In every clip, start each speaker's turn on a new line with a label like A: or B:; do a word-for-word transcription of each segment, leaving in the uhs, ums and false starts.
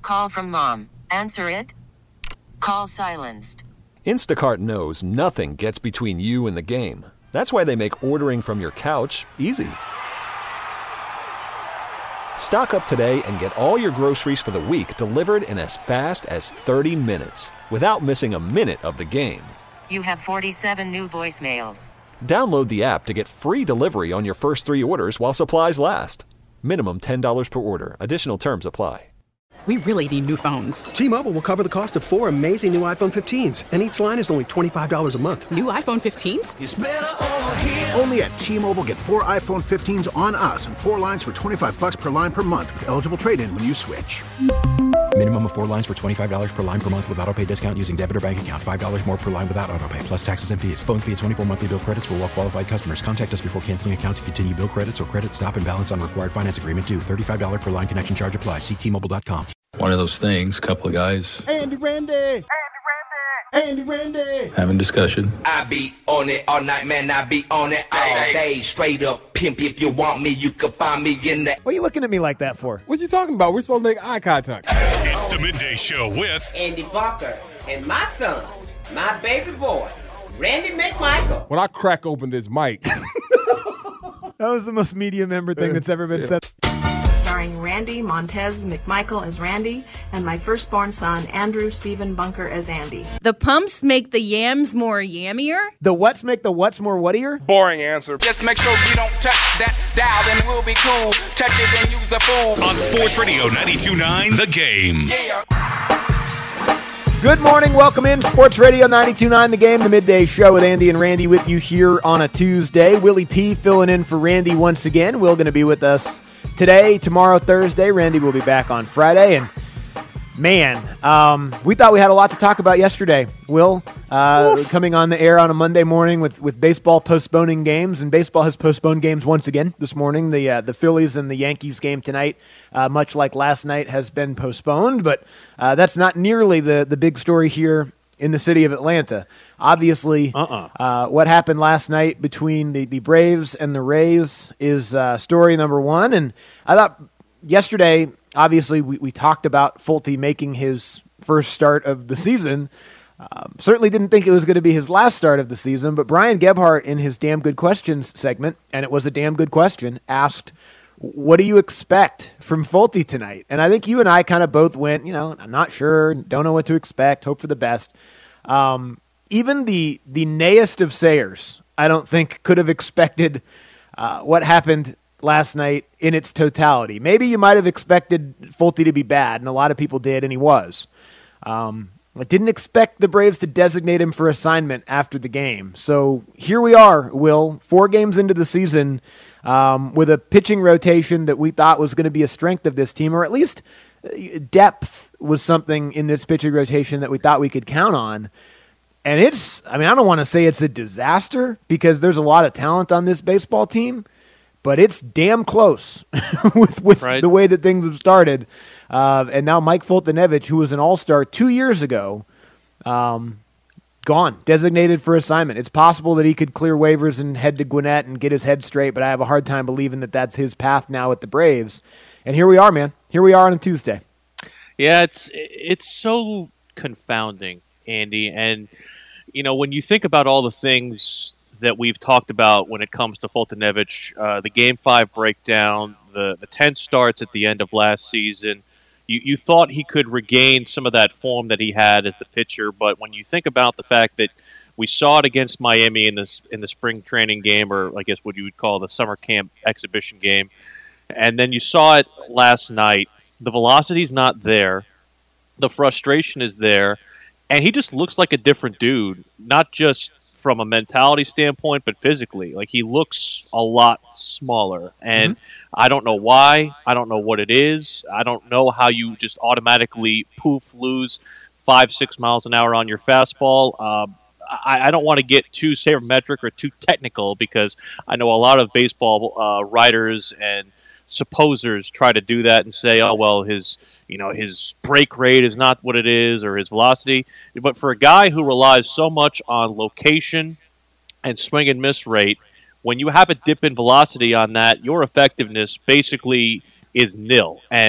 A: call from mom. Answer it. Call silenced.
B: Instacart knows nothing gets between you and the game. That's why they make ordering from your couch easy. Stock up today and get all your groceries for the week delivered in as fast as thirty minutes without missing a minute of the game.
A: You have forty-seven new voicemails.
B: Download the app to get free delivery on your first three orders while supplies last. Minimum ten dollars per order. Additional terms apply.
C: We really need new phones.
D: T-Mobile will cover the cost of four amazing new iPhone fifteens, and each line is only twenty-five dollars a month.
C: New iPhone fifteens?
E: It's better over here.
F: Only at T-Mobile, get four iPhone fifteens on us and four lines for twenty-five bucks per line per month with eligible trade-in when you switch.
G: Minimum of four lines for twenty-five dollars per line per month with autopay discount using debit or bank account. five dollars more per line without autopay, plus taxes and fees. Phone fee at twenty-four monthly bill credits for well-qualified customers. Contact us before canceling account to continue bill credits or credit stop and balance on required finance agreement due. thirty-five dollars per line connection charge applies. See T Mobile dot com.
H: One of those things, a couple of guys.
I: Andy Randy! Andy Randy! Andy Randy!
H: Having discussion.
J: I be on it all night, man. I be on it all day. Straight up pimp. If you want me, you can find me in that.
K: What are you looking at me like that for?
I: What you talking about? We're supposed to make eye contact.
L: It's the Midday Show with
M: Andy Barker and my son, my baby boy, Randy McMichael.
I: When I crack open this mic.
K: That was the most media member thing that's ever been
I: yeah.
K: said.
N: Starring Randy Montez McMichael as Randy and my firstborn son, Andrew Stephen Bunker as Andy.
O: The pumps make the yams more yammier?
K: The what's make the what's more whattier?
P: Boring answer.
J: Just make sure you don't touch that dial, then we'll be cool. Touch it and use the fool.
L: On Sports Radio ninety-two point nine, The Game.
J: Yeah.
K: Good morning. Welcome in. Sports Radio ninety-two point nine, The Game, the midday show with Andy and Randy with you here on a Tuesday. Willie P filling in for Randy once again. Will going to be with us today, tomorrow, Thursday. Randy will be back on Friday. And, man, um, we thought we had a lot to talk about yesterday. Will, uh, coming on the air on a Monday morning with, with baseball postponing games. And baseball has postponed games once again this morning. The uh, the Phillies and the Yankees game tonight, uh, much like last night, has been postponed. But uh, that's not nearly the, the big story here in the city of Atlanta. Obviously, uh-uh. uh, what happened last night between the, the Braves and the Rays is uh, story number one. And I thought yesterday, obviously, we, we talked about Fulte making his first start of the season. Um, certainly didn't think it was going to be his last start of the season, but Brian Gebhardt in his Damn Good Questions segment, and it was a damn good question, asked, what do you expect from Fulte tonight? And I think you and I kind of both went, you know, I'm not sure, don't know what to expect, hope for the best. Um, even the the nayest of sayers, I don't think could have expected uh, what happened last night in its totality. Maybe you might have expected Fulte to be bad, and a lot of people did, and he was. Um, I didn't expect the Braves to designate him for assignment after the game. So here we are, Will, four games into the season, um, with a pitching rotation that we thought was going to be a strength of this team, or at least depth was something in this pitching rotation that we thought we could count on. And it's, I mean, I don't want to say it's a disaster because there's a lot of talent on this baseball team, but it's damn close with, with right. the way that things have started. Uh, and now Mike Foltynewicz, who was an all-star two years ago, um, gone, designated for assignment. It's possible that he could clear waivers and head to Gwinnett and get his head straight, but I have a hard time believing that that's his path now with the Braves. And here we are, man. Here we are on a Tuesday.
Q: Yeah, it's it's so confounding, Andy. And, you know, when you think about all the things that we've talked about when it comes to Foltynewicz, uh, the Game five breakdown, the, the ten starts at the end of last season, you, you thought he could regain some of that form that he had as the pitcher. But when you think about the fact that we saw it against Miami in the, in the spring training game, or I guess what you would call the summer camp exhibition game, and then you saw it last night, the velocity's not there, the frustration is there, and he just looks like a different dude, not just from a mentality standpoint, but physically. Like, he looks a lot smaller, and mm-hmm. I don't know why. I don't know what it is. I don't know how you just automatically, poof, lose five, six miles an hour on your fastball. Um, I, I don't want to get too sabermetric or too technical because I know a lot of baseball uh, writers and supposers try to do that and say, oh, well, his, you know, his break rate is not what it is, or his velocity. But for a guy who relies so much on location and swing and miss rate, when you have a dip in velocity on that, your effectiveness basically is nil. And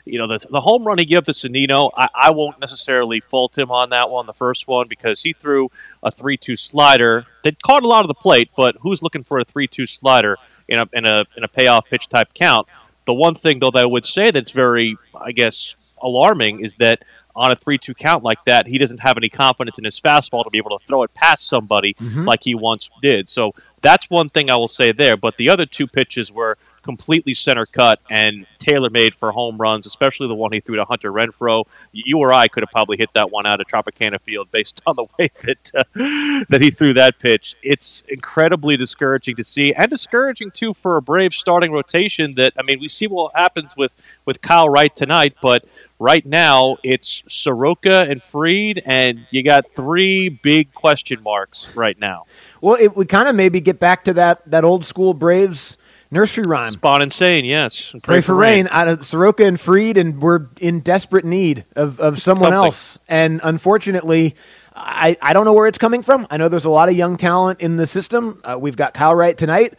Q: you know, the, the home run he gave to Sonino, I, I won't necessarily fault him on that one, the first one, because he threw a three two slider that caught a lot of the plate, but who's looking for a three two slider in a, in a, in a payoff pitch type count? The one thing, though, that I would say that's very, I guess, alarming is that on a three two count like that, he doesn't have any confidence in his fastball to be able to throw it past somebody mm-hmm. like he once did. So that's one thing I will say there. But the other two pitches were completely center cut and tailor-made for home runs, especially the one he threw to Hunter Renfroe. You or I could have probably hit that one out of Tropicana Field based on the way that uh, that he threw that pitch. It's incredibly discouraging to see, and discouraging, too, for a Braves starting rotation that, I mean, we see what happens with, with Kyle Wright tonight, but right now, it's Soroka and Fried, and you got three big question marks right now.
K: Well, it would kind of maybe get back to that, that old-school Braves nursery rhyme.
Q: Spawn and Sane, yes.
K: Pray, Pray for, for rain. rain. Out of Soroka and Fried, and we're in desperate need of, of someone Something. else. And unfortunately, I, I don't know where it's coming from. I know there's a lot of young talent in the system. Uh, we've got Kyle Wright tonight,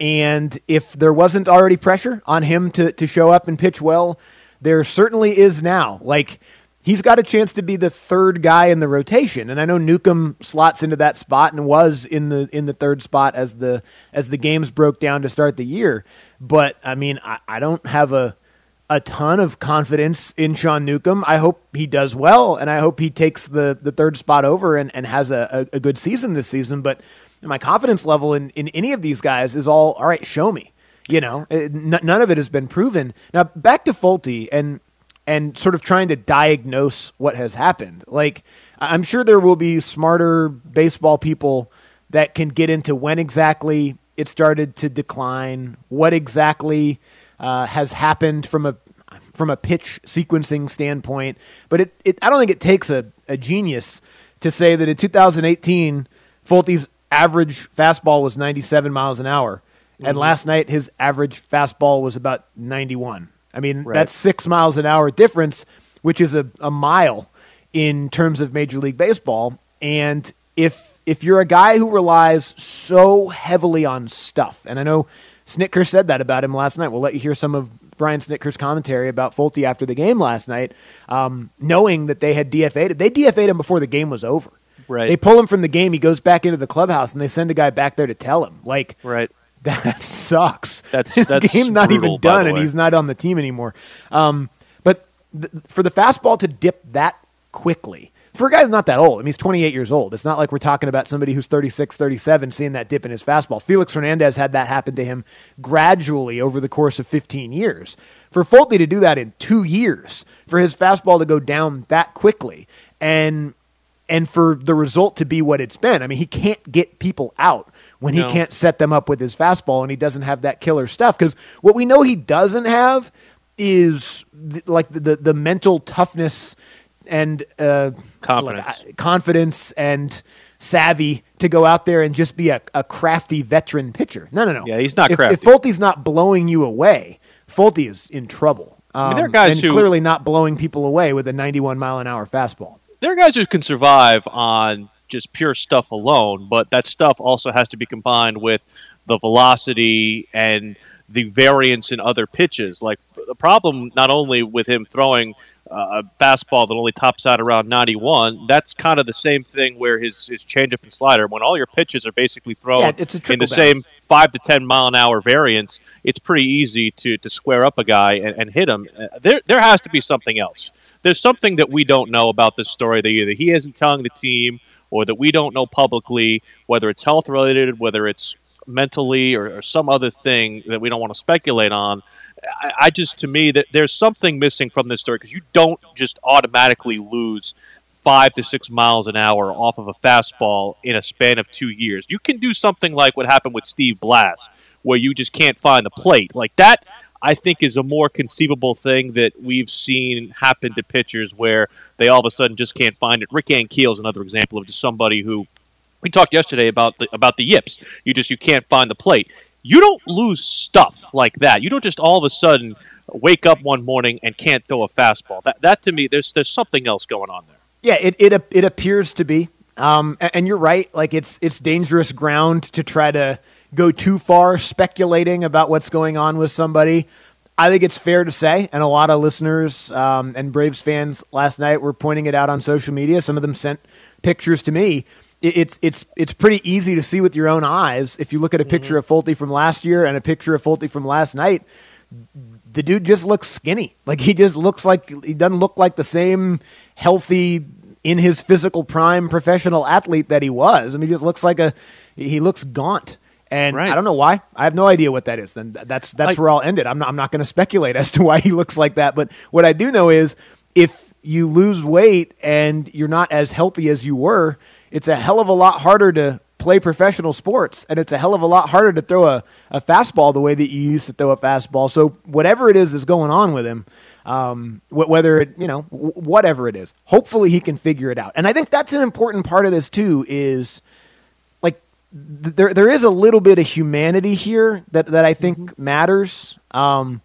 K: and if there wasn't already pressure on him to, to show up and pitch well, there certainly is now. Like, he's got a chance to be the third guy in the rotation, and I know Newcomb slots into that spot and was in the in the third spot as the as the games broke down to start the year. But I mean, I, I don't have a a ton of confidence in Sean Newcomb. I hope he does well, and I hope he takes the the third spot over and, and has a, a, a good season this season. But my confidence level in, in any of these guys is all, all right, show me. You know, it, n- none of it has been proven. Now, back to Folty and and sort of trying to diagnose what has happened. Like, I'm sure there will be smarter baseball people that can get into when exactly it started to decline, what exactly uh, has happened from a from a pitch sequencing standpoint. But it, it I don't think it takes a, a genius to say that in two thousand eighteen, Folty's average fastball was ninety-seven miles an hour. And mm-hmm. last night, his average fastball was about ninety-one. I mean, right. that's six miles an hour difference, which is a, a mile in terms of Major League Baseball. And if if you're a guy who relies so heavily on stuff, and I know Snitker said that about him last night. We'll let you hear some of Brian Snitker's commentary about Folty after the game last night, um, knowing that they had D F A'd. They D F A'd him before the game was over.
Q: Right.
K: They pull him from the game. He goes back into the clubhouse, and they send a guy back there to tell him. Like,
Q: right.
K: That sucks.
Q: That's
K: His
Q: that's
K: game's not
Q: brutal,
K: even done, and he's not on the team anymore. Um, but th- for the fastball to dip that quickly, for a guy who's not that old, I mean, he's twenty-eight years old. It's not like we're talking about somebody who's thirty-six, thirty-seven seeing that dip in his fastball. Felix Hernandez had that happen to him gradually over the course of fifteen years. For Folty to do that in two years, for his fastball to go down that quickly, and and for the result to be what it's been, I mean, he can't get people out when he no. can't set them up with his fastball, and he doesn't have that killer stuff. Because what we know he doesn't have is th- like the, the the mental toughness and uh,
Q: confidence.
K: Like, uh, confidence and savvy to go out there and just be a, a crafty veteran pitcher. No, no, no.
Q: Yeah, he's not
K: if,
Q: crafty.
K: If Folty's not blowing you away, Folty is in trouble. Um,
Q: I mean, there are guys
K: and
Q: who
K: clearly not blowing people away with a ninety-one mile an hour fastball.
Q: There are guys who can survive on just pure stuff alone, but that stuff also has to be combined with the velocity and the variance in other pitches. Like, the problem not only with him throwing uh, a fastball that only tops out around ninety-one, that's kind of the same thing where his, his changeup and slider, when all your pitches are basically thrown
K: yeah, it's a
Q: in the same five to ten mile an hour variance, it's pretty easy to, to square up a guy and, and hit him. Uh, there, there has to be something else. There's something that we don't know about this story that either he isn't telling the team or that we don't know publicly, whether it's health-related, whether it's mentally or, or some other thing that we don't want to speculate on. I, I just, to me, that there's something missing from this story, because you don't just automatically lose five to six miles an hour off of a fastball in a span of two years. You can do something like what happened with Steve Blass, where you just can't find the plate. Like that, I think, is a more conceivable thing that we've seen happen to pitchers where they all of a sudden just can't find it. Rick Ankiel is another example of just somebody who, we talked yesterday about the about the yips. You just you can't find the plate. You don't lose stuff like that. You don't just all of a sudden wake up one morning and can't throw a fastball. That that to me, there's there's something else going on there.
K: Yeah, it it it appears to be. Um, and you're right. Like it's it's dangerous ground to try to go too far speculating about what's going on with somebody. I think it's fair to say, and a lot of listeners um, and Braves fans last night were pointing it out on social media. Some of them sent pictures to me. It, it's it's it's pretty easy to see with your own eyes. If you look at a picture mm-hmm. of Folty from last year and a picture of Folty from last night, the dude just looks skinny. Like he just looks like he doesn't look like the same healthy, in his physical prime professional athlete that he was. I mean, he just looks like a he looks gaunt. And right. I don't know why. I have no idea what that is. And that's that's I, where I'll end it. I'm not, I'm not going to speculate as to why he looks like that. But what I do know is if you lose weight and you're not as healthy as you were, it's a hell of a lot harder to play professional sports. And it's a hell of a lot harder to throw a, a fastball the way that you used to throw a fastball. So whatever it is is going on with him, um, wh- whether it, you know, w- whatever it is, hopefully he can figure it out. And I think that's an important part of this too is There, there is a little bit of humanity here that, that I think mm-hmm. matters. Um,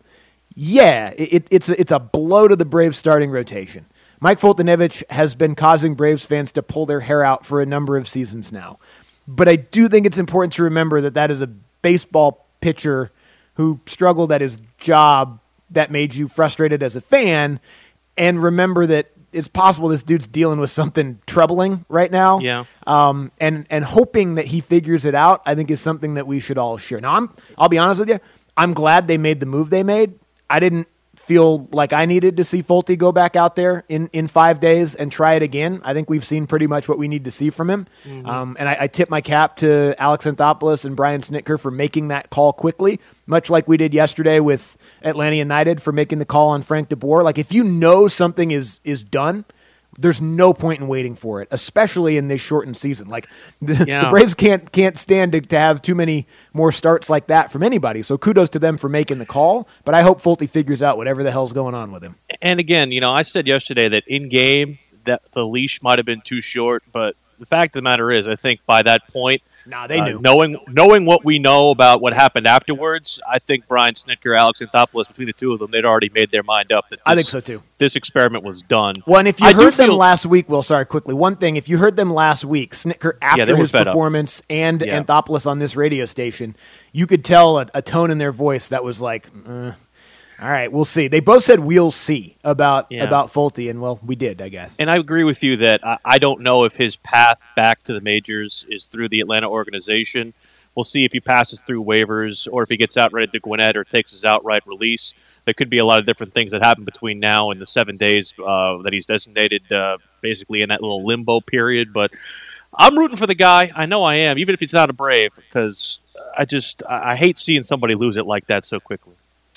K: yeah, it, it's a, it's a blow to the Braves starting rotation. Mike Foltynewicz has been causing Braves fans to pull their hair out for a number of seasons now. But I do think it's important to remember that that is a baseball pitcher who struggled at his job that made you frustrated as a fan, and remember that it's possible this dude's dealing with something troubling right now.
Q: Yeah.
K: Um, and, and hoping that he figures it out, I think is something that we should all share. Now, I'm, I'll be honest with you. I'm glad they made the move they made. I didn't feel like I needed to see Folty go back out there in, in five days and try it again. I think we've seen pretty much what we need to see from him. Mm-hmm. Um, and I, I tip my cap to Alex Anthopoulos and Brian Snitker for making that call quickly, much like we did yesterday with Atlanta United for making the call on Frank DeBoer. Like, if you know something is is done, there's no point in waiting for it, especially in this shortened season. Like, the, yeah. the Braves can't can't stand to, to have too many more starts like that from anybody. So kudos to them for making the call, but I hope Folty figures out whatever the hell's going on with him.
Q: And again, you know, I said yesterday that in-game that the leash might have been too short, but the fact of the matter is, I think by that point,
K: Nah, they knew.
Q: Uh, knowing knowing what we know about what happened afterwards, I think Brian Snitker, Alex Anthopoulos, between the two of them, they'd already made their mind up that this,
K: I think so too.
Q: This experiment was done.
K: Well, and if you
Q: I
K: heard them
Q: feel,
K: last week, well, sorry, quickly, one thing, if you heard them last week, Snitker after
Q: yeah,
K: his performance up. and yeah. Anthopoulos on this radio station, you could tell a, a tone in their voice that was like, uh, all right, we'll see. They both said we'll see about yeah. about Folty, and, well, we did, I guess.
Q: And I agree with you that I, I don't know if his path back to the majors is through the Atlanta organization. We'll see if he passes through waivers or if he gets outright to Gwinnett or takes his outright release. There could be a lot of different things that happen between now and the seven days uh, that he's designated uh, basically in that little limbo period. But I'm rooting for the guy. I know I am, even if he's not a Brave, because I just I hate seeing somebody lose it like that so quickly.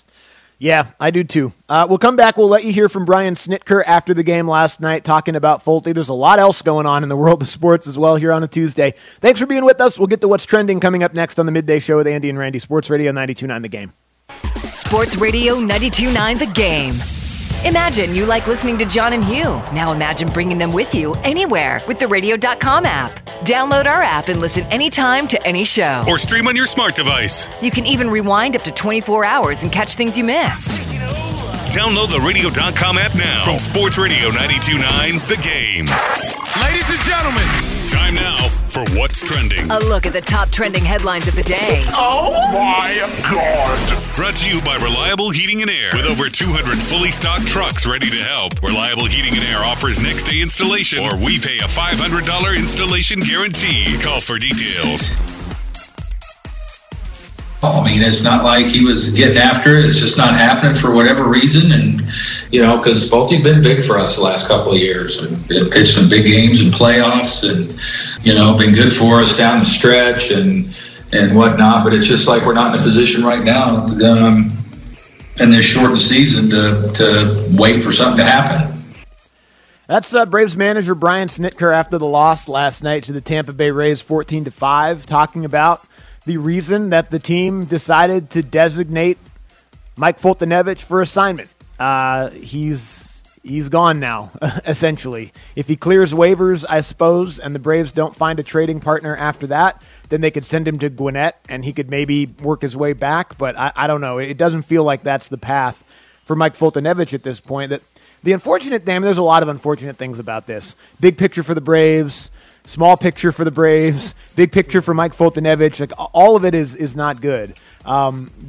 K: Yeah, I do too. Uh, we'll come back. We'll let you hear from Brian Snitker after the game last night talking about Folty. There's a lot else going on in the world of sports as well here on a Tuesday. Thanks for being with us. We'll get to what's trending coming up next on the Midday Show with Andy and Randy. Sports Radio ninety-two point nine The Game.
E: Sports Radio ninety-two point nine The Game. Imagine you like listening to John and Hugh. Now imagine bringing them with you anywhere with the radio dot com app. Download our app and listen anytime to any show.
L: Or stream on your smart device.
E: You can even rewind up to twenty-four hours and catch things you missed.
L: Download the radio dot com app now from Sports Radio ninety-two point nine The Game.
I: Ladies and gentlemen,
L: time now for What's Trending.
E: A look at the top trending headlines of the day.
I: Oh my God.
L: Brought to you by Reliable Heating and Air. With over two hundred fully stocked trucks ready to help, Reliable Heating and Air offers next day installation, or we pay a five hundred dollars installation guarantee. Call for details.
P: I mean, it's not like he was getting after it. It's just not happening for whatever reason. And, you know, because Folty's been big for us the last couple of years. And been pitched some big games and playoffs and, you know, been good for us down the stretch and and whatnot. But it's just like we're not in a position right now um, in this shortened season to, to wait for something to happen.
K: That's uh, Braves manager Brian Snitker after the loss last night to the Tampa Bay Rays fourteen to five, talking about the reason that the team decided to designate Mike Foltynewicz for assignment. Uh, he's he's gone now, essentially. If he clears waivers, I suppose, and the Braves don't find a trading partner after that, then they could send him to Gwinnett, and he could maybe work his way back. But I, I don't know. It doesn't feel like that's the path for Mike Foltynewicz at this point. That the unfortunate thing, there's a lot of unfortunate things about this. Big picture for the Braves. Small picture for the Braves, big picture for Mike Foltynewicz. Like, all of it is is not good. Um, but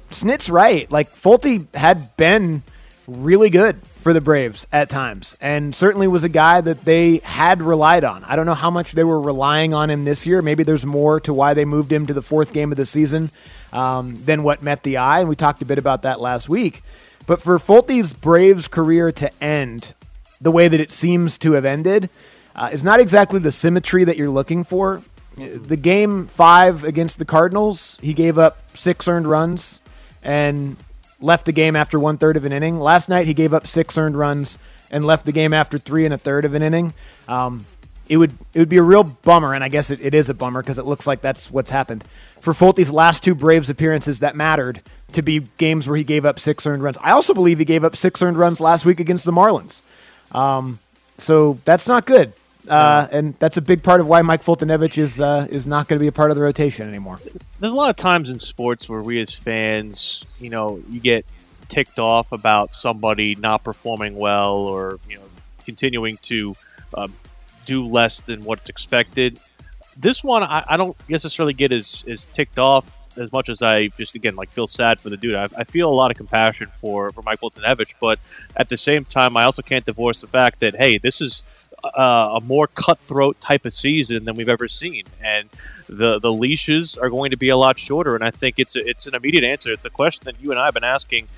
K: Snit's right. Like, Folty had been really good for the Braves at times, and certainly was a guy that they had relied on. I don't know how much they were relying on him this year. Maybe there's more to why they moved him to the fourth game of the season um, than what met the eye, and we talked a bit about that last week. But for Folty's Braves career to end the way that it seems to have ended uh, is not exactly the symmetry that you're looking for. The game five against the Cardinals, he gave up six earned runs and left the game after one third of an inning. Last night, he gave up six earned runs and left the game after three and a third of an inning. Um, it would it would be a real bummer, and I guess it, it is a bummer because it looks like that's what's happened. For Folty's last two Braves appearances that mattered to be games where he gave up six earned runs. I also believe he gave up six earned runs last week against the Marlins. Um, so that's not good. Uh, and that's a big part of why Mike Foltynewicz is uh, is not going to be a part of the rotation anymore.
Q: There's a lot of times in sports where we as fans, you know, you get ticked off about somebody not performing well or, you know, continuing to uh, do less than what's expected. This one, I, I don't necessarily get as, as ticked off as much as I just, again, like feel sad for the dude. I, I feel a lot of compassion for, for Mike Foltynewicz, but at the same time, I also can't divorce the fact that, hey, this is Uh, a more cutthroat type of season than we've ever seen, and the the leashes are going to be a lot shorter. And I think it's a, it's an immediate answer. It's a question that you and I have been asking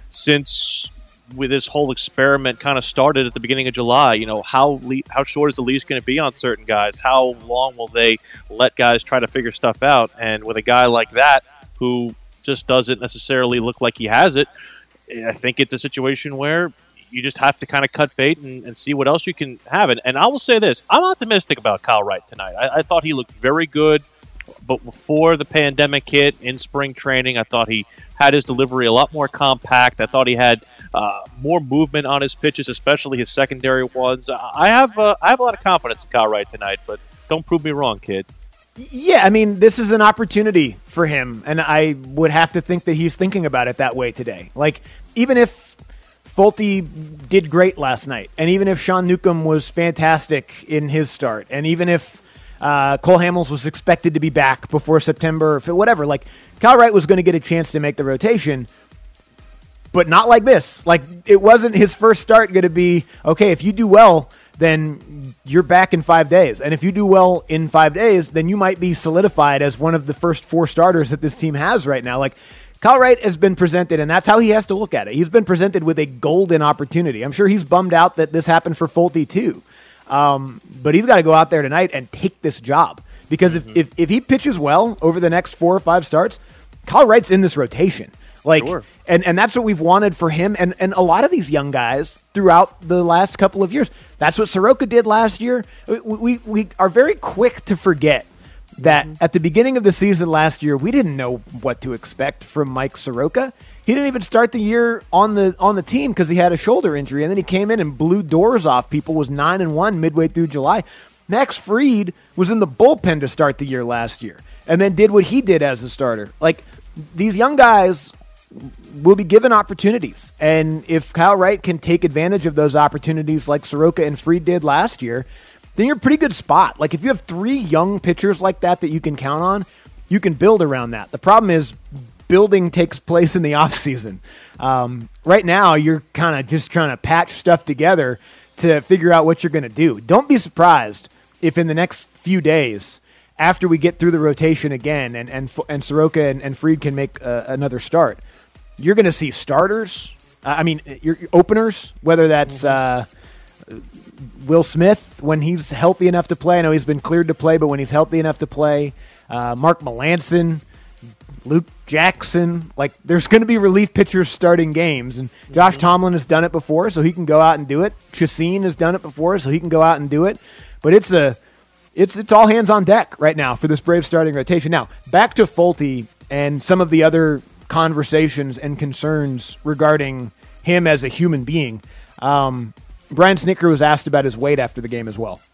Q: since with this whole experiment kind of started at the beginning of July. You know, how le- how short is the leash going to be on certain guys? How long will they let guys try to figure stuff out? And with a guy like that who just doesn't necessarily look like he has it, I think it's a situation where you just have to kind of cut bait and, and see what else you can have. And, and I will say this, I'm optimistic about Kyle Wright tonight. I, I thought he looked very good, but before the pandemic hit in spring training, I thought he had his delivery a lot more compact. I thought he had uh, more movement on his pitches, especially his secondary ones. I have uh, I have a lot of confidence in Kyle Wright tonight, but don't prove me wrong, kid.
K: Yeah, I mean, this is an opportunity for him, and I would have to think that he's thinking about it that way today. Like, even if Folty did great last night, and even if Sean Newcomb was fantastic in his start, and even if uh, Cole Hamels was expected to be back before September, or whatever, like, Kyle Wright was going to get a chance to make the rotation, but not like this. Like, it wasn't his first start going to be, okay, if you do well, then you're back in five days. And if you do well in five days, then you might be solidified as one of the first four starters that this team has right now. Like, Kyle Wright has been presented, and that's how he has to look at it. He's been presented with a golden opportunity. I'm sure he's bummed out that this happened for Folty too. Um, but he's got to go out there tonight and take this job. Because if, mm-hmm. if, if he pitches well over the next four or five starts, Kyle Wright's in this rotation. Like, sure. and, and that's what we've wanted for him. And, and a lot of these young guys throughout the last couple of years, that's what Soroka did last year. We, we, we are very quick to forget that mm-hmm. at the beginning of the season last year, we didn't know what to expect from Mike Soroka. He didn't even start the year on the on the team because he had a shoulder injury, and then he came in and blew doors off people, was nine and one midway through July. Max Fried was in the bullpen to start the year last year, and then did what he did as a starter. Like, these young guys will be given opportunities, and if Kyle Wright can take advantage of those opportunities like Soroka and Fried did last year, then you're in a pretty good spot. Like, if you have three young pitchers like that that you can count on, you can build around that. The problem is building takes place in the offseason. Um, right now, you're kind of just trying to patch stuff together to figure out what you're going to do. Don't be surprised if in the next few days, after we get through the rotation again and and, and Soroka and, and Fried can make uh, another start, you're going to see starters. Uh, I mean, your, your openers, whether that's uh, Will Smith when he's healthy enough to play. I know he's been cleared to play, but when he's healthy enough to play, uh, Mark Melancon, Luke Jackson. Like, there's going to be relief pitchers starting games, and Josh mm-hmm. Tomlin has done it before, so he can go out and do it. Chacin has done it before, so he can go out and do it. But it's a, it's it's all hands on deck right now for this Braves starting rotation. Now, back to Folty and some of the other conversations and concerns regarding him as a human being. Um, Brian Snitker was asked about his weight after the game as well.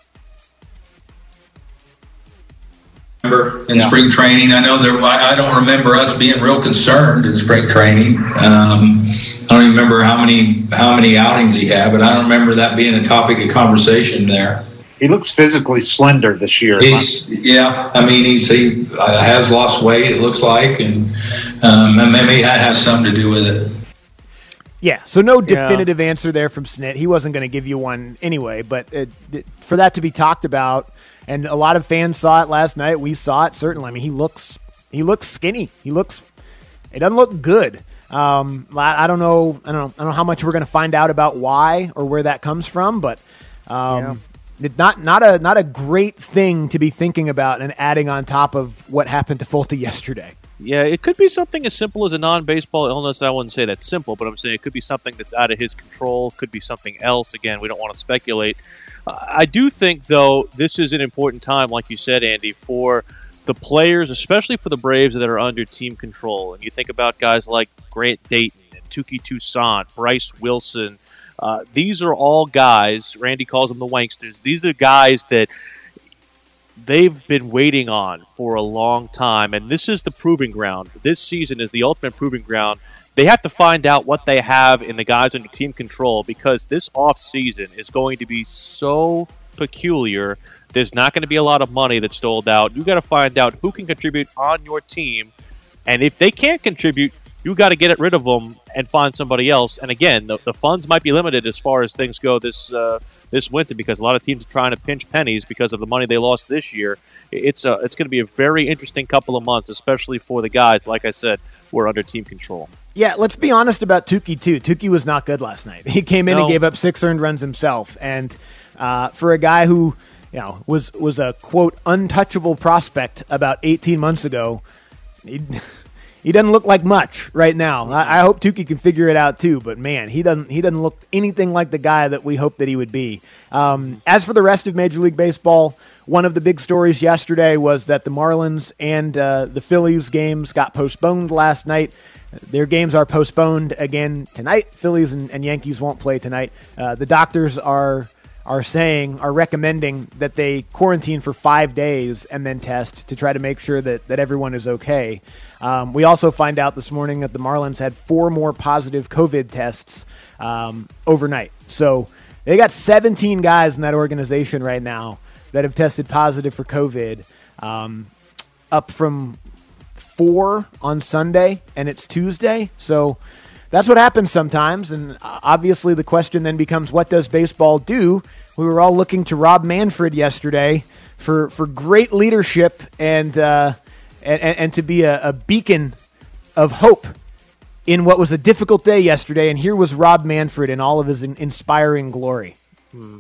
P: In yeah. spring training, I know there. I don't remember us being real concerned in spring training. Um, I don't even remember how many how many outings he had, but I don't remember that being a topic of conversation there.
R: he looks physically slender this year.
P: He's, yeah, I mean, he's he uh, has lost weight, it looks like, and um, maybe that has something to do with it.
K: Yeah, so no definitive yeah. answer there from Snit. He wasn't going to give you one anyway, but it, it, for that to be talked about, and a lot of fans saw it last night. We saw it, certainly. I mean, he looks he looks skinny. He looks – it doesn't look good. Um, I, I don't know I don't know, I don't know how much we're going to find out about why or where that comes from, but um, yeah. it, not not a not a great thing to be thinking about and adding on top of what happened to Fulte yesterday.
Q: Yeah, it could be something as simple as a non-baseball illness. I wouldn't say that's simple, but I'm saying it could be something that's out of his control. Could be something else. Again, we don't want to speculate. Uh, I do think, though, this is an important time, like you said, Andy, for the players, especially for the Braves that are under team control. And you think about guys like Grant Dayton and Touki Toussaint, Bryce Wilson. Uh, these are all guys, Randy calls them the wanksters. These are guys that they've been waiting on for a long time, and this is the proving ground. This season is the ultimate proving ground. They have to find out what they have in the guys under team control, because this offseason is going to be so peculiar. There's not going to be a lot of money that's doled out. You've got to find out who can contribute on your team, and if they can't contribute, you've got to get rid of them and find somebody else. And again, the, the funds might be limited as far as things go this uh, this winter, because a lot of teams are trying to pinch pennies because of the money they lost this year. It's uh, it's going to be a very interesting couple of months, especially for the guys, like I said, who are under team control.
K: Yeah, let's be honest about Touki, too. Touki was not good last night. He came in no. and gave up six earned runs himself. And uh, for a guy who, you know, was, was a, quote, untouchable prospect about eighteen months ago, he, he doesn't look like much right now. I, I hope Touki can figure it out, too. But, man, he doesn't he doesn't look anything like the guy that we hoped that he would be. Um, as for the rest of Major League Baseball, one of the big stories yesterday was that the Marlins and uh, the Phillies games got postponed last night. Their games are postponed again tonight. Phillies and, and Yankees won't play tonight. Uh, the doctors are are saying, are recommending that they quarantine for five days and then test to try to make sure that, that everyone is okay. Um, we also find out this morning that the Marlins had four more positive COVID tests um, overnight. So they got seventeen guys in that organization right now that have tested positive for COVID, um, up from four on Sunday, and it's Tuesday. So that's what happens sometimes. And obviously the question then becomes, what does baseball do? We were all looking to Rob Manfred yesterday for, for great leadership and, uh, and, and to be a, a beacon of hope in what was a difficult day yesterday. And here was Rob Manfred in all of his in- inspiring glory.
Q: Hmm.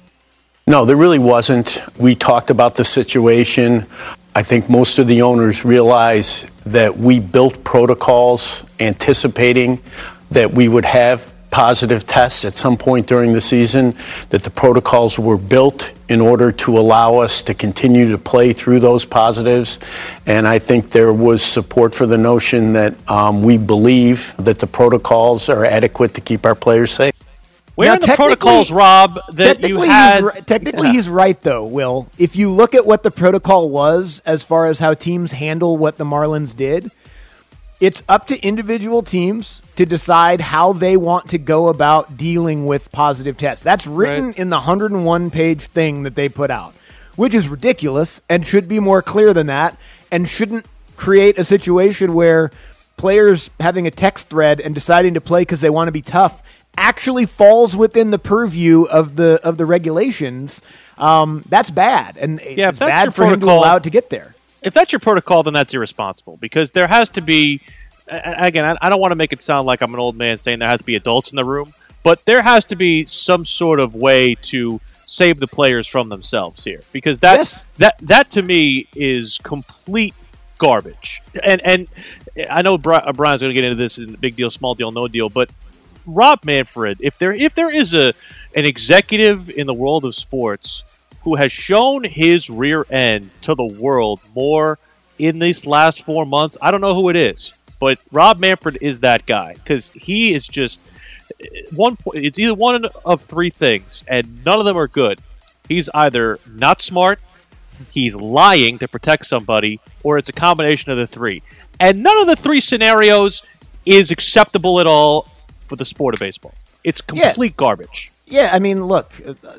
S: No, there really wasn't. We talked about the situation. I think most of the owners realize that we built protocols anticipating that we would have positive tests at some point during the season, that the protocols were built in order to allow us to continue to play through those positives. And I think there was support for the notion that um, we believe that the protocols are adequate to keep our players safe.
Q: Where now, are the protocols, Rob, that you had?
K: He's, technically, yeah. he's right, though, Will. If you look at what the protocol was as far as how teams handle what the Marlins did, it's up to individual teams to decide how they want to go about dealing with positive tests. That's written right. in the one hundred one page thing that they put out, which is ridiculous and should be more clear than that and shouldn't create a situation where players having a text thread and deciding to play because they want to be tough actually falls within the purview of the of the regulations. Um, that's bad, and
Q: yeah,
K: it's bad for him to allow it to get there.
Q: If that's your protocol, then that's irresponsible, because there has to be, again, I don't want to make it sound like I'm an old man saying there has to be adults in the room, but there has to be some sort of way to save the players from themselves here, because that yes. that that to me is complete garbage. And and I know Brian's going to get into this in big deal, small deal, no deal, but Rob Manfred, if there if there is a an executive in the world of sports who has shown his rear end to the world more in these last four months, I don't know who it is, but Rob Manfred is that guy, because he is just one. It's either one of three things, and none of them are good. He's either not smart, he's lying to protect somebody, or it's a combination of the three. And none of the three scenarios is acceptable at all for the sport of baseball. It's complete
K: yeah.
Q: garbage.
K: Yeah, I mean, look,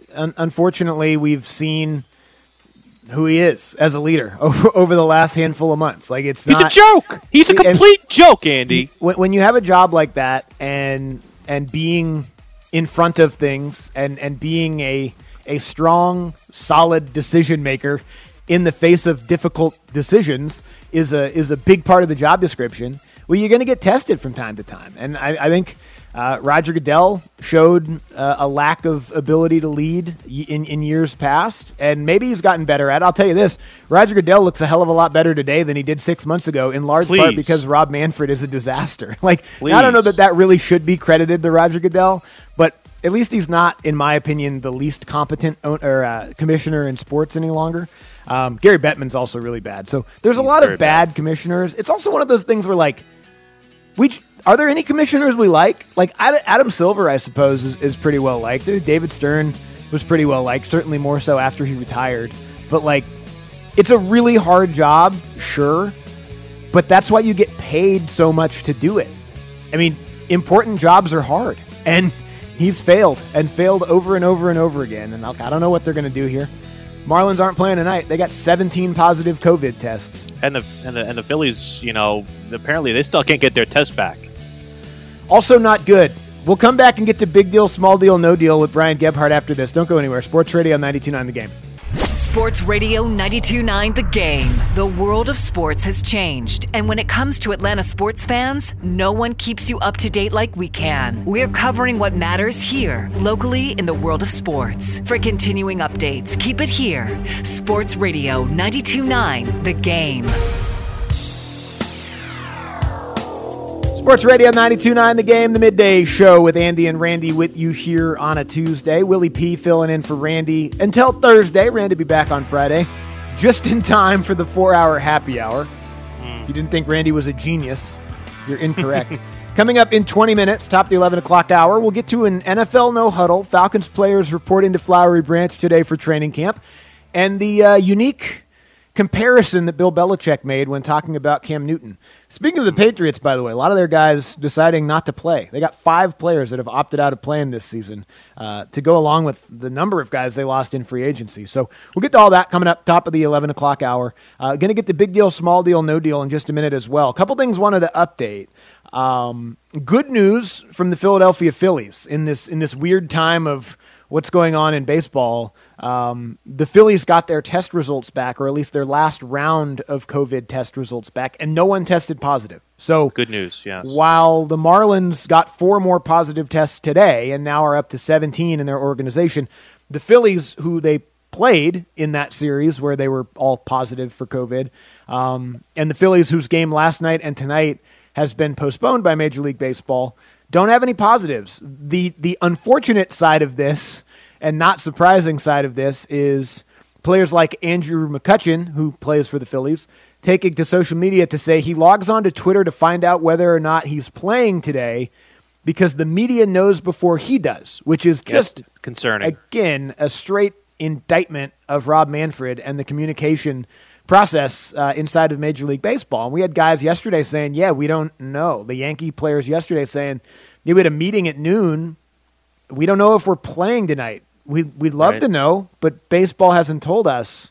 K: un- unfortunately, we've seen who he is as a leader over, over the last handful of months. Like it's
Q: He's
K: not,
Q: a joke. He's a complete and, joke, Andy.
K: When, when you have a job like that and and being in front of things and, and being a a strong, solid decision maker in the face of difficult decisions is a is a big part of the job description. Well, you're going to get tested from time to time. And I, I think uh, Roger Goodell showed uh, a lack of ability to lead in, in years past, and maybe he's gotten better at it. I'll tell you this, Roger Goodell looks a hell of a lot better today than he did six months ago, in large
Q: Please.
K: part because Rob Manfred is a disaster. Like,
Q: Please.
K: I don't know that that really should be credited to Roger Goodell, but at least he's not, in my opinion, the least competent own, or uh, commissioner in sports any longer. Um, Gary Bettman's also really bad. So there's a
Q: He's
K: lot of bad,
Q: bad
K: commissioners. It's also one of those things where, like, we are there any commissioners we like? Like Ad- Adam Silver, I suppose, is, is pretty well liked. David Stern was pretty well liked, certainly more so after he retired. But, like, it's a really hard job, sure, but that's why you get paid so much to do it. I mean, important jobs are hard, and he's failed and failed over and over and over again. And I don't know what they're going to do here. Marlins aren't playing tonight. They got seventeen positive COVID tests.
Q: And the, and the and the Phillies, you know, apparently they still can't get their test back.
K: Also not good. We'll come back and get to big deal, small deal, no deal with Brian Gebhardt after this. Don't go anywhere. Sports Radio ninety-two point nine The Game.
E: Sports Radio ninety-two point nine The Game. The world of sports has changed, and when it comes to Atlanta sports fans, no one keeps you up to date like we can. We're covering what matters here, locally in the world of sports. For continuing updates, keep it here. Sports Radio ninety-two point nine The Game.
K: Sports Radio ninety-two point nine The Game, the midday show with Andy and Randy with you here on a Tuesday. Willie P filling in for Randy until Thursday. Randy will be back on Friday, just in time for the four-hour happy hour. Mm. If you didn't think Randy was a genius, you're incorrect. Coming up in twenty minutes, top of the eleven o'clock hour, we'll get to an N F L no-huddle. Falcons players reporting to Flowery Branch today for training camp. And the uh, unique comparison that Bill Belichick made when talking about Cam Newton. Speaking of the Patriots, by the way, a lot of their guys deciding not to play. They got five players that have opted out of playing this season uh, to go along with the number of guys they lost in free agency. So we'll get to all that coming up top of the eleven o'clock hour. Uh, going to get to big deal, small deal, no deal in just a minute as well. A couple things wanted to update. Um, good news from the Philadelphia Phillies in this in this weird time of what's going on in baseball. Um, the Phillies got their test results back, or at least their last round of COVID test results back, and no one tested positive. So
Q: good news, yes.
K: While the Marlins got four more positive tests today and now are up to seventeen in their organization, the Phillies, who they played in that series where they were all positive for COVID, um, and the Phillies, whose game last night and tonight has been postponed by Major League Baseball, don't have any positives. The the unfortunate side of this, and not surprising side of this, is players like Andrew McCutchen, who plays for the Phillies, taking to social media to say he logs on to Twitter to find out whether or not he's playing today because the media knows before he does, which is just
Q: yes, concerning.
K: Again, a straight indictment of Rob Manfred and the communication process uh, inside of Major League Baseball. And we had guys yesterday saying, yeah, we don't know. The Yankee players yesterday saying, yeah, we had a meeting at noon. We don't know if we're playing tonight. We, we'd love
Q: right.
K: to know, but baseball hasn't told us.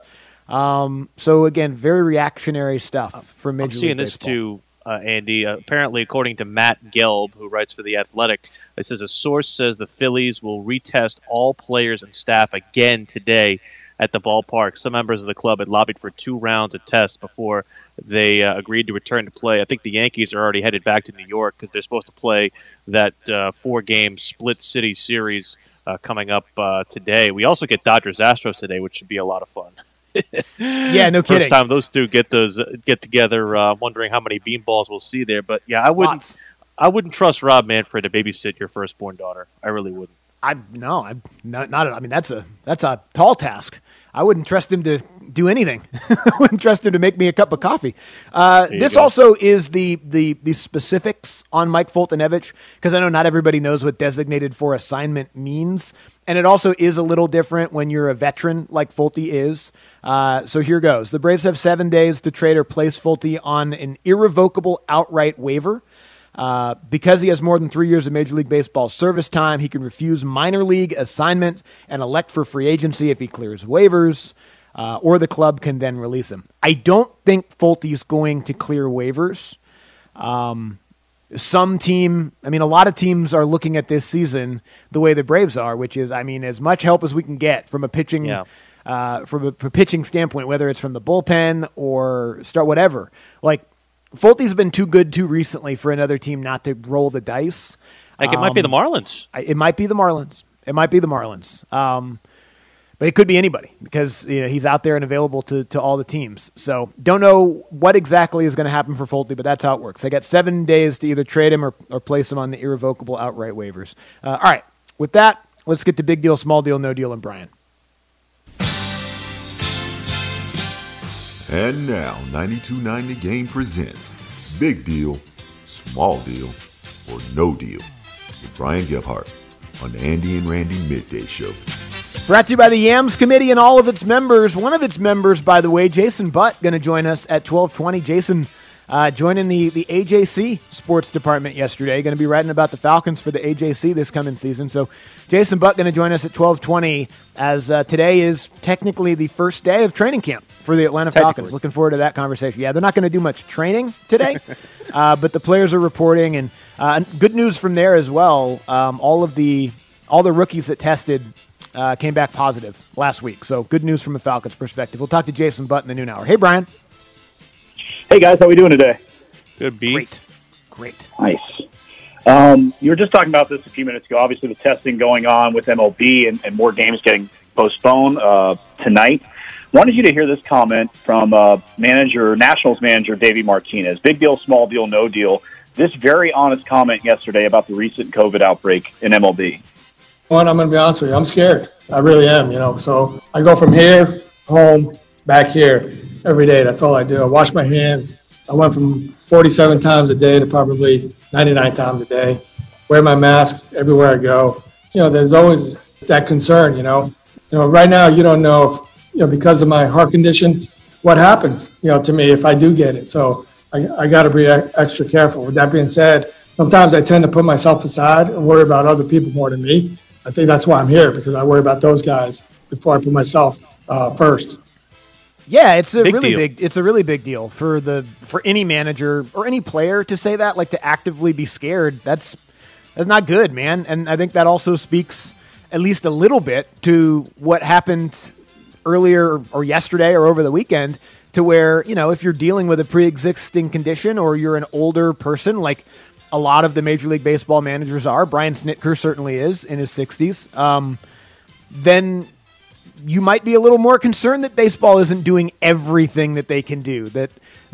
K: Um, so, again, very reactionary stuff from Major
Q: I'm
K: League
Q: seeing this
K: Baseball.
Q: too, uh, Andy. Uh, apparently, according to Matt Gelb, who writes for The Athletic, it says a source says the Phillies will retest all players and staff again today at the ballpark. Some members of the club had lobbied for two rounds of tests before they uh, agreed to return to play. I think the Yankees are already headed back to New York because they're supposed to play that uh, four-game split-city series uh, coming up uh, today. We also get Dodgers-Astros today, which should be a lot of fun.
K: Yeah, no kidding.
Q: First time those two get those get together. Uh, wondering how many beanballs we'll see there. But yeah, I wouldn't.
K: Lots.
Q: I wouldn't trust Rob Manfred to babysit your firstborn daughter. I really wouldn't.
K: I no, I'm not. Not. I mean, that's a that's a tall task. I wouldn't trust him to do anything. I wouldn't trust him to make me a cup of coffee. Uh, this
Q: go.
K: also is the the the specifics on Mike Foltynewicz, because I know not everybody knows what designated for assignment means, and it also is a little different when you're a veteran like Folty is. Uh, so here goes. The Braves have seven days to trade or place Folty on an irrevocable outright waiver. Uh, because he has more than three years of Major League Baseball service time, he can refuse minor league assignment and elect for free agency if he clears waivers, uh, or the club can then release him. I don't think Fulte's going to clear waivers. Um, some team, I mean, a lot of teams are looking at this season the way the Braves are, which is, I mean, as much help as we can get from a pitching,
Q: Yeah.
K: uh, from a, from a pitching standpoint, whether it's from the bullpen or start whatever. Like, Fulte's been too good too recently for another team not to roll the dice.
Q: Like it might be the Marlins.
K: I, it might be the Marlins. It might be the Marlins. Um, but it could be anybody because you know he's out there and available to, to all the teams. So don't know what exactly is going to happen for Fulte, but that's how it works. They got seven days to either trade him or, or place him on the irrevocable outright waivers. Uh, all right. With that, let's get to big deal, small deal, no deal, and Brian.
T: And now, ninety-two point nine The Game presents Big Deal, Small Deal, or No Deal with Brian Gebhardt on the Andy and Randy Midday Show.
K: Brought to you by the Yams Committee and all of its members. One of its members, by the way, Jason Butt, going to join us at twelve twenty. Jason uh, joining the, the A J C sports department yesterday. Going to be writing about the Falcons for the A J C this coming season. So Jason Butt going to join us at twelve twenty as uh, today is technically the first day of training camp for the Atlanta Falcons. Looking forward to that conversation. Yeah, they're not going to do much training today, uh, but the players are reporting, and uh, good news from there as well. Um, all of the all the rookies that tested uh, came back positive last week, so good news from a Falcons perspective. We'll talk to Jason Butt in the noon hour. Hey, Brian.
U: Hey, guys. How we doing today?
Q: Good, B.
K: Great. Great.
U: Nice. Um, you were just talking about this a few minutes ago. Obviously, the testing going on with M L B and, and more games getting postponed uh, tonight. Wanted you to hear this comment from uh, manager, Nationals manager Davey Martinez. Big deal, small deal, no deal. This very honest comment yesterday about the recent COVID outbreak in M L B.
V: One, I'm going to be honest with you. I'm scared. I really am, you know. So I go from here, home, back here every day. That's all I do. I wash my hands. I went from forty-seven times a day to probably ninety-nine times a day. Wear my mask everywhere I go. You know, there's always that concern, you know. You know, right now you don't know if, you know, because of my heart condition, what happens, you know, to me if I do get it. So I, I got to be extra careful. With that being said, sometimes I tend to put myself aside and worry about other people more than me. I think that's why I'm here, because I worry about those guys before I put myself uh, first.
K: Yeah, it's a
Q: Big
K: really
Q: deal.
K: big. It's a really big deal for the for any manager or any player to say that, like to actively be scared. That's that's not good, man. And I think that also speaks at least a little bit to what happened earlier or yesterday or over the weekend, to where, you know, if you're dealing with a pre-existing condition or you're an older person, like a lot of the Major League Baseball managers are, Brian Snitker certainly is in his sixties, um, then you might be a little more concerned that baseball isn't doing everything that they can do, that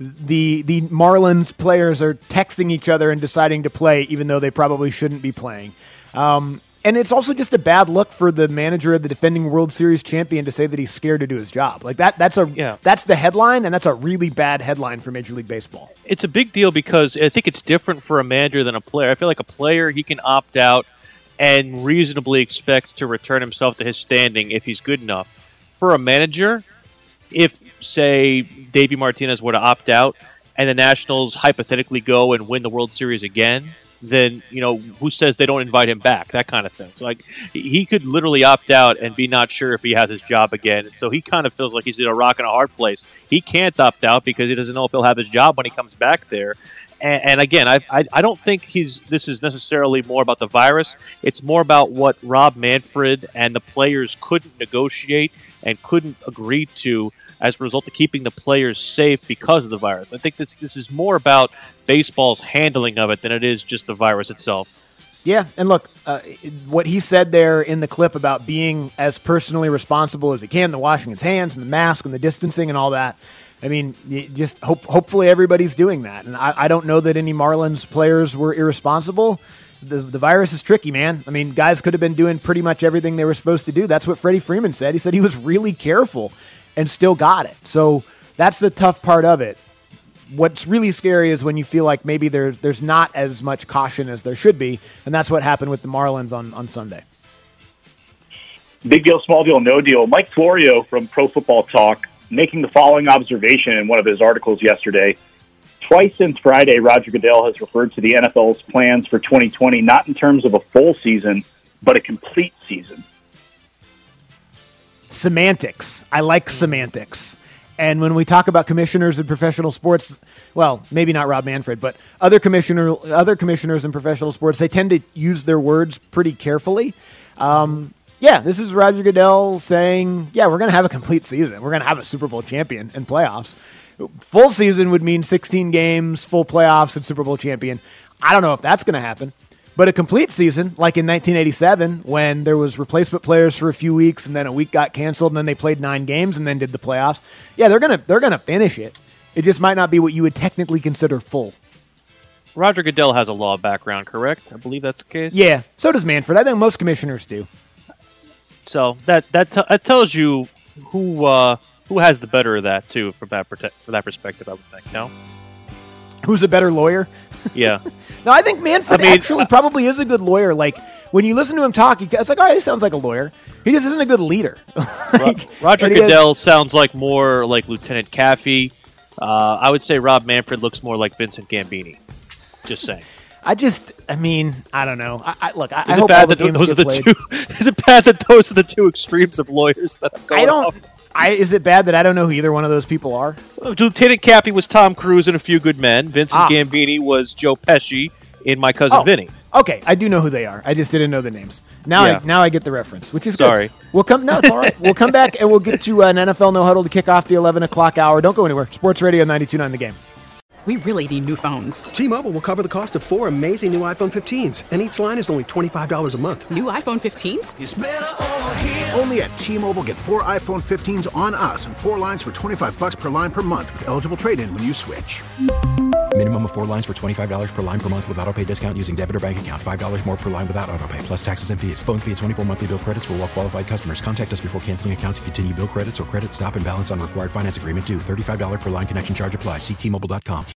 K: the the Marlins players are texting each other and deciding to play even though they probably shouldn't be playing. Um, and it's also just a bad look for the manager of the defending World Series champion to say that he's scared to do his job. Like that that's a
Q: Yeah.
K: that's the headline, and that's a really bad headline for Major League Baseball.
Q: It's a big deal because I think it's different for a manager than a player. I feel like a player, he can opt out and reasonably expect to return himself to his standing if he's good enough. For a manager, if, say, Davey Martinez were to opt out and the Nationals hypothetically go and win the World Series again, then, you know, who says they don't invite him back? That kind of thing. So, like, he could literally opt out and be not sure if he has his job again. So he kind of feels like he's in a rock and a hard place. He can't opt out because he doesn't know if he'll have his job when he comes back there. And, and again, I, I I don't think he's this is necessarily more about the virus. It's more about what Rob Manfred and the players couldn't negotiate and couldn't agree to as a result of keeping the players safe because of the virus. I think this this is more about baseball's handling of it than it is just the virus itself.
K: Yeah, and look, uh, what he said there in the clip about being as personally responsible as he can, the washing his hands and the mask and the distancing and all that, I mean, you just hope, hopefully everybody's doing that. And I, I don't know that any Marlins players were irresponsible. The, the virus is tricky, man. I mean, guys could have been doing pretty much everything they were supposed to do. That's what Freddie Freeman said. He said he was really careful and still got it. So that's the tough part of it. What's really scary is when you feel like maybe there's there's not as much caution as there should be, and that's what happened with the Marlins on, on Sunday.
U: Big deal, small deal, no deal. Mike Florio from Pro Football Talk making the following observation in one of his articles yesterday. twice since Friday, Roger Goodell has referred to the N F L's plans for twenty twenty, not in terms of a full season, but a complete season.
K: Semantics. I like semantics. And when we talk about commissioners in professional sports, well, maybe not Rob Manfred, but other commissioner, other commissioners in professional sports, they tend to use their words pretty carefully. Um, yeah, this is Roger Goodell saying, yeah, we're going to have a complete season. We're going to have a Super Bowl champion and playoffs. Full season would mean sixteen games, full playoffs, and Super Bowl champion. I don't know if that's going to happen. But a complete season, like in nineteen eighty-seven, when there was replacement players for a few weeks, and then a week got canceled, and then they played nine games, and then did the playoffs. Yeah, they're gonna they're gonna finish it. It just might not be what you would technically consider full.
Q: Roger Goodell has a law background, correct? I believe that's the case.
K: Yeah, so does Manfred. I think most commissioners do.
Q: So that that, t- that tells you who uh, who has the better of that too, from that prote- from that perspective. I would think. No,
K: who's a better lawyer?
Q: Yeah.
K: No, I think Manfred
Q: I mean,
K: actually probably is a good lawyer. Like, when you listen to him talk, it's like, all right, he sounds like a lawyer. He just isn't a good leader. like,
Q: Roger
K: and
Q: Goodell
K: has,
Q: sounds like more like Lieutenant Caffey. Uh, I would say Rob Manfred looks more like Vincent Gambini. Just saying.
K: I just, I mean, I don't know. I, I Look, I,
Q: is
K: I
Q: it
K: hope
Q: bad
K: all the
Q: that
K: games
Q: those are
K: get
Q: the
K: played.
Q: two? Is it bad that those are the two extremes of lawyers that I'm going
K: I don't.
Q: off?
K: I, is it bad that I don't know who either one of those people are?
Q: Lieutenant Cappy was Tom Cruise in A Few Good Men. Vincent
K: Ah.
Q: Gambini was Joe Pesci in My Cousin
K: Oh,
Q: Vinny.
K: Okay, I do know who they are. I just didn't know the names. Now,
Q: Yeah.
K: I, now I get the reference, which is
Q: Sorry.
K: good. We'll come. No, it's all right. We'll come back and we'll get to uh, an N F L No Huddle to kick off the eleven o'clock hour. Don't go anywhere. Sports Radio ninety-two point nine The Game.
C: We really need new phones.
D: T-Mobile will cover the cost of four amazing new iPhone fifteens, and each line is only twenty-five dollars a month.
C: New iPhone fifteens?
F: Only at T-Mobile, get four iPhone fifteens on us and four lines for twenty-five bucks per line per month with eligible trade-in when you switch.
G: Minimum of four lines for twenty-five dollars per line per month with autopay discount using debit or bank account. five dollars more per line without autopay, plus taxes and fees. Phone fee at twenty-four monthly bill credits for well-qualified customers. Contact us before canceling account to continue bill credits or credit stop and balance on required finance agreement due. thirty-five dollars per line connection charge applies. See T Mobile dot com.